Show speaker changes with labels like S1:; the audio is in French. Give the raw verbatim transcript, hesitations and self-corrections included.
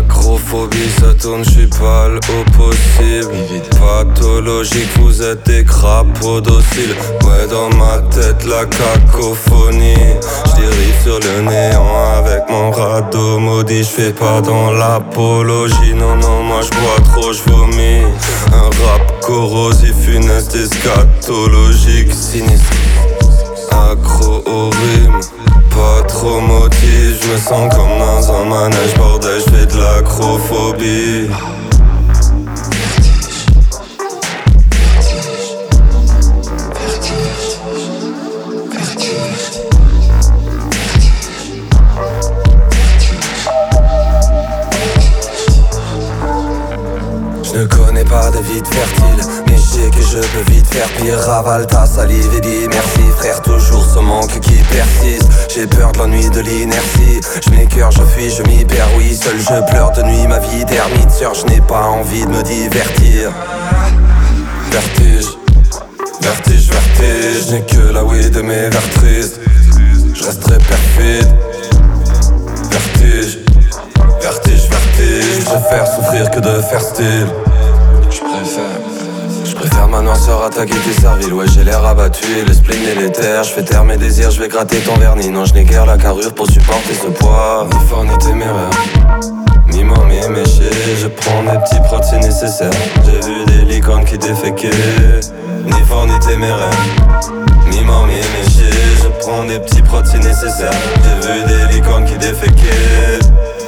S1: Acrophobie, ça tourne, j'suis pas le haut possible. Pathologique, vous êtes des crapauds dociles. Ouais, dans ma tête, la cacophonie. J'dérive sur le néant avec mon radeau maudit. J'fais pas dans l'apologie, non, non, moi j'bois trop, j'vomis. Un rap corrosif, funeste, eschatologique, sinistre. Accro au rime, pas trop motif. Je me sens comme dans un manège, bordel, je fais de l'acrophobie. Je ne connais pas de vie fertile, mais je sais que je peux vite faire pire. Ravale ta salive et dis merci frère, toujours ce manque qui persiste. J'ai peur de l'ennui, de l'inertie. Je m'écœure, je fuis, je m'y perds. Oui, seul je pleure de nuit, ma vie d'ermite. Sœur, je n'ai pas envie de me divertir. Vertige, vertige, vertige. Je n'ai que la oui de mes vers tristes. Je resterai perfide. Vertige, vertige, vertige. Je préfère souffrir que de faire style. Je préfère Je préfère ma noirceur attaquer tes cervils. Ouais, j'ai l'air abattu et le spleen délétère. Je fais taire mes désirs, je vais gratter ton vernis. Non, je n'ai guère la carrure pour supporter ce poids. Ni fort ni téméraire, ni mort ni éméché. Je prends des petits prods si nécessaire. J'ai vu des licornes qui déféquaient. Ni fort ni téméraire, ni mort ni éméché. Je prends des petits prods si nécessaire. J'ai vu des licornes qui déféquaient.